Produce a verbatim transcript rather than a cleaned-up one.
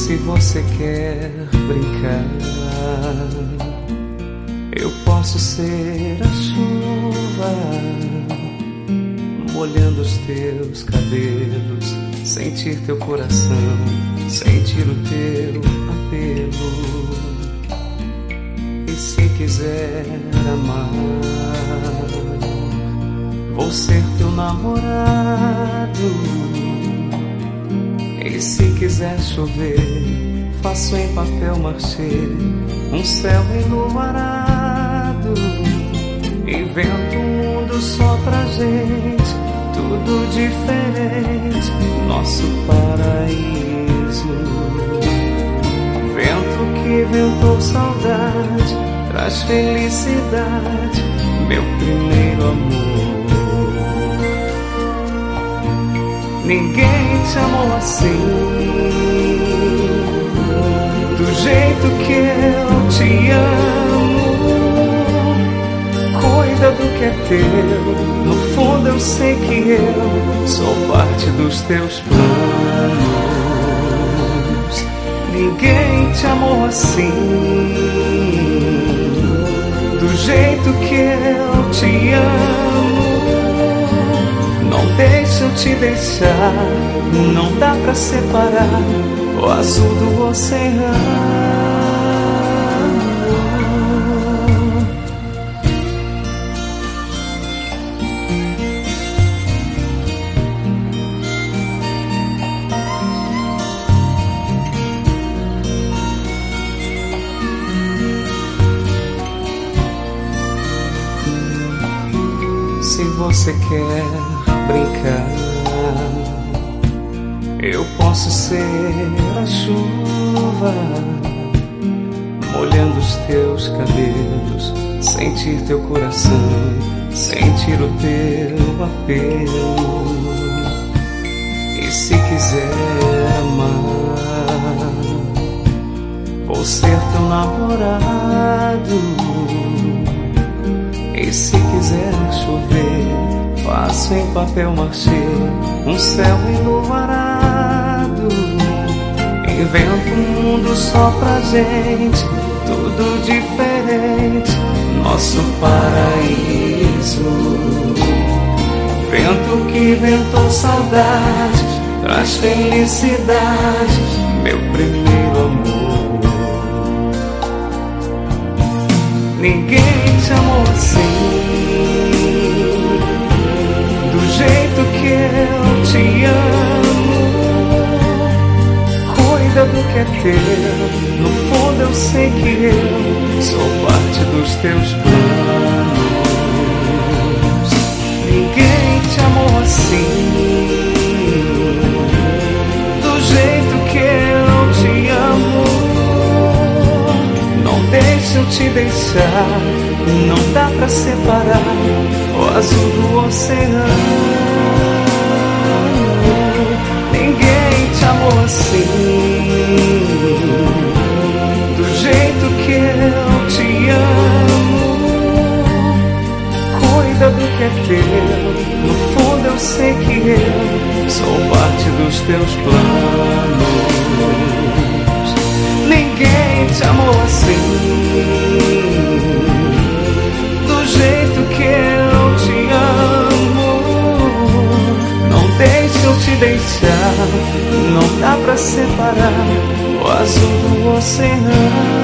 Se você quer brincar, eu posso ser a chuva, molhando os teus cabelos, sentir teu coração, sentir o teu apelo. E se quiser amar, vou ser teu namorado. E se quiser chover, faço em papel machê um céu enluarado. Invento um mundo só pra gente, tudo diferente, nosso paraíso. Vento que ventou saudade, traz felicidade, meu primeiro amor. Ninguém te amou assim, do jeito que eu te amo. Cuida do que é teu, no fundo eu sei que eu sou parte dos teus planos. Ninguém te amou assim, do jeito que eu te amo. Não deixa eu te deixar, não dá pra separar o azul do oceano. Se você quer brincar, eu posso ser a chuva, molhando os teus cabelos, sentir teu coração, sentir o teu apelo. E se quiser amar, vou ser teu namorado. E se quiser chover, faço em papel machê um céu enluarado. Invento um mundo só pra gente, tudo diferente, nosso paraíso. Vento que ventou saudade, traz felicidade, meu primeiro amor. Ninguém te amou assim, do jeito que eu te amo. Cuida do que é teu, no fundo eu sei que eu sou parte dos teus planos. Ninguém te amou assim, do jeito que eu te amo. Não deixa eu te deixar, não dá pra separar o azul do oceano. Ninguém te amou assim, do jeito que eu te amo. Cuida do que é teu, no fundo eu sei que eu sou parte dos teus planos. Ninguém te amou assim, do jeito que eu te amo. Não deixa eu te deixar, não dá pra separar o azul do oceano.